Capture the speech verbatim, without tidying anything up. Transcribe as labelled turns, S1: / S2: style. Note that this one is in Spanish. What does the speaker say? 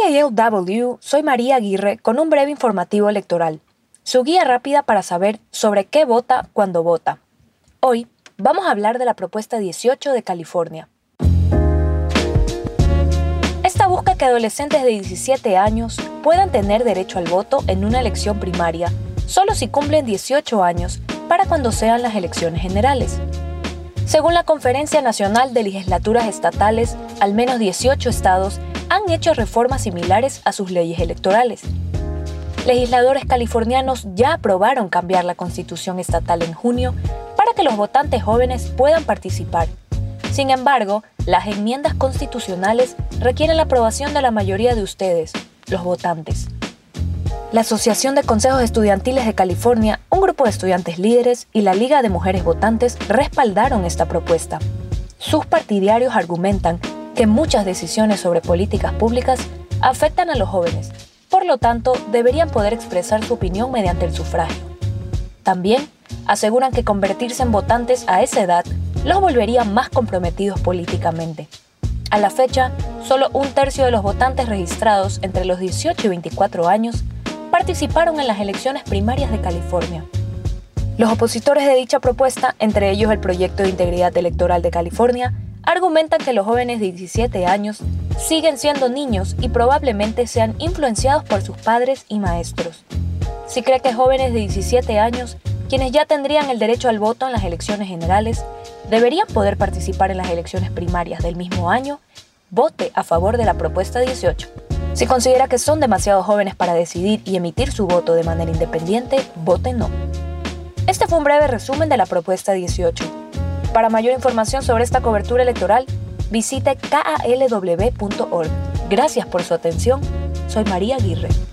S1: K A L W, soy María Aguirre con un breve informativo electoral, su guía rápida para saber sobre qué vota cuando vota. Hoy vamos a hablar de la propuesta dieciocho de California. Esta busca que adolescentes de diecisiete años puedan tener derecho al voto en una elección primaria solo si cumplen dieciocho años para cuando sean las elecciones generales. Según la Conferencia Nacional de Legislaturas Estatales, al menos dieciocho estados han hecho reformas similares a sus leyes electorales. Legisladores californianos ya aprobaron cambiar la Constitución estatal en junio para que los votantes jóvenes puedan participar. Sin embargo, las enmiendas constitucionales requieren la aprobación de la mayoría de ustedes, los votantes. La Asociación de Consejos Estudiantiles de California, un grupo de estudiantes líderes y la Liga de Mujeres Votantes respaldaron esta propuesta. Sus partidarios argumentan que muchas decisiones sobre políticas públicas afectan a los jóvenes, por lo tanto, deberían poder expresar su opinión mediante el sufragio. También aseguran que convertirse en votantes a esa edad los volvería más comprometidos políticamente. A la fecha, solo un tercio de los votantes registrados entre los dieciocho y veinticuatro años participaron en las elecciones primarias de California. Los opositores de dicha propuesta, entre ellos el Proyecto de Integridad Electoral de California, argumentan que los jóvenes de diecisiete años siguen siendo niños y probablemente sean influenciados por sus padres y maestros. Si cree que jóvenes de diecisiete años, quienes ya tendrían el derecho al voto en las elecciones generales, deberían poder participar en las elecciones primarias del mismo año, vote a favor de la propuesta dieciocho. Si considera que son demasiado jóvenes para decidir y emitir su voto de manera independiente, vote no. Este fue un breve resumen de la propuesta dieciocho. Para mayor información sobre esta cobertura electoral, visite K A L W punto org. Gracias por su atención. Soy María Aguirre.